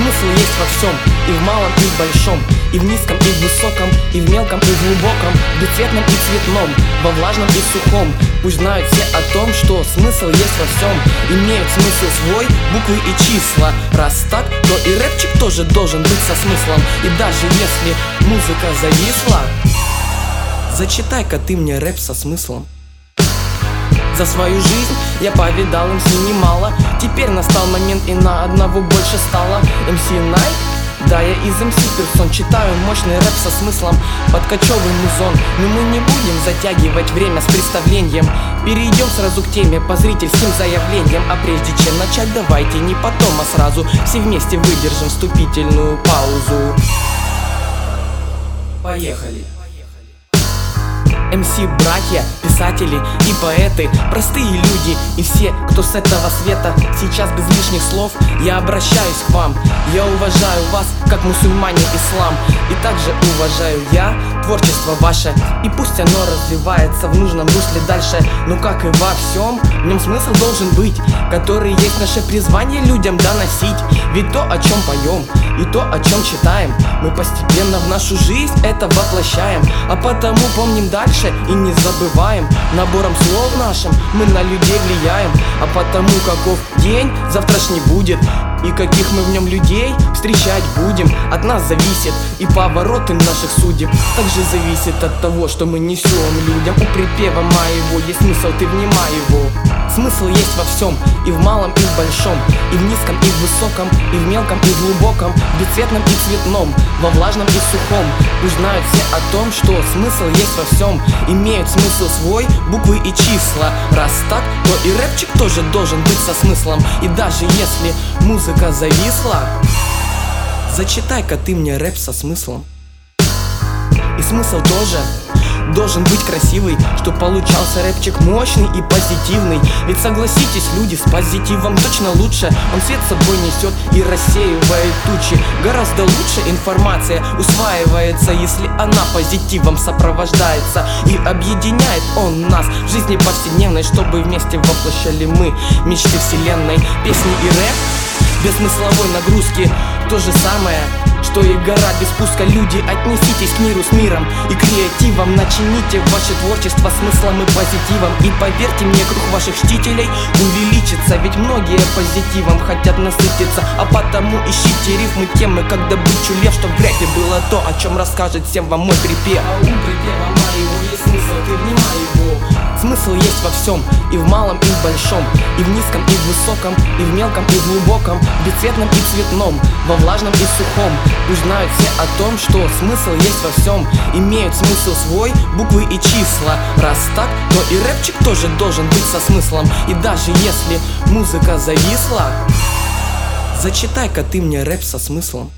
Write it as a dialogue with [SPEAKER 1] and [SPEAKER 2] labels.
[SPEAKER 1] Смысл есть во всем, и в малом, и в большом, и в низком, и в высоком, и в мелком, и в глубоком, в бесцветном и цветном, во влажном и сухом. Пусть знают все о том, что смысл есть во всем. Имеют смысл свой буквы и числа. Раз так, то и рэпчик тоже должен быть со смыслом. И даже если музыка зависла, зачитай-ка ты мне рэп со смыслом. За свою жизнь я повидал МС немало. Теперь настал момент, и на одного больше стало. МС Най? Да, я из МС персон. Читаю мощный рэп со смыслом, подкачевый музон. Но мы не будем затягивать время с представлением. Перейдем сразу к теме по зрительским заявлениям. А прежде чем начать, давайте не потом, а сразу все вместе выдержим вступительную паузу. Поехали. МС братья, писатели и поэты, простые люди и все, кто с этого света. Сейчас без лишних слов я обращаюсь к вам. Я уважаю вас, как мусульмане ислам. И также уважаю я творчество ваше. И пусть оно развивается в нужном русле дальше. Но как и во всем, в нем смысл должен быть, который есть наше призвание людям доносить. Ведь то, о чем поем, и то, о чем читаем, мы постепенно в нашу жизнь это воплощаем. А потому помним дальше и не забываем. Набором слов нашим мы на людей влияем. А потому каков день завтрашний будет, и каких мы в нем людей встречать будем, от нас зависит и повороты наших судеб. Также зависит от того, что мы несем людям. У припева моего есть смысл, ты внимай его. Смысл есть во всем, и в малом, и в большом, и в низком, и в высоком, и в мелком, и в глубоком, в бесцветном и цветном, во влажном и сухом. Пусть знают все о том, что смысл есть во всем. Имеют смысл свой буквы и числа. Раз так, то и рэпчик тоже должен быть со смыслом. И даже если музыка зависла, зачитай-ка ты мне рэп со смыслом. И смысл тоже должен быть красивый, чтоб получался рэпчик мощный и позитивный. Ведь согласитесь, люди, с позитивом точно лучше. Он свет с собой несет и рассеивает тучи. Гораздо лучше информация усваивается, если она позитивом сопровождается. И объединяет он нас в жизни повседневной, чтобы вместе воплощали мы мечты вселенной. Песни и рэп без смысловой нагрузки то же самое, что и гора без спуска. Люди, отнеситесь к миру с миром и креативом. Начините ваше творчество смыслом и позитивом. И поверьте мне, круг ваших чтителей увеличится. Ведь многие позитивом хотят насытиться. А потому ищите рифмы, темы, как добычу лев, чтоб в рэпе было то, о чем расскажет всем вам мой припев. А у припева моего есть смысл, ты внимай его. Смысл есть во всем, и в малом, и в большом, и в низком, и в высоком, и в мелком, и в глубоком, в бесцветном и цветном, во влажном и сухом. Пусть знают все о том, что смысл есть во всем. Имеют смысл свой буквы и числа. Раз так, то и рэпчик тоже должен быть со смыслом. И даже если музыка зависла, зачитай-ка ты мне рэп со смыслом.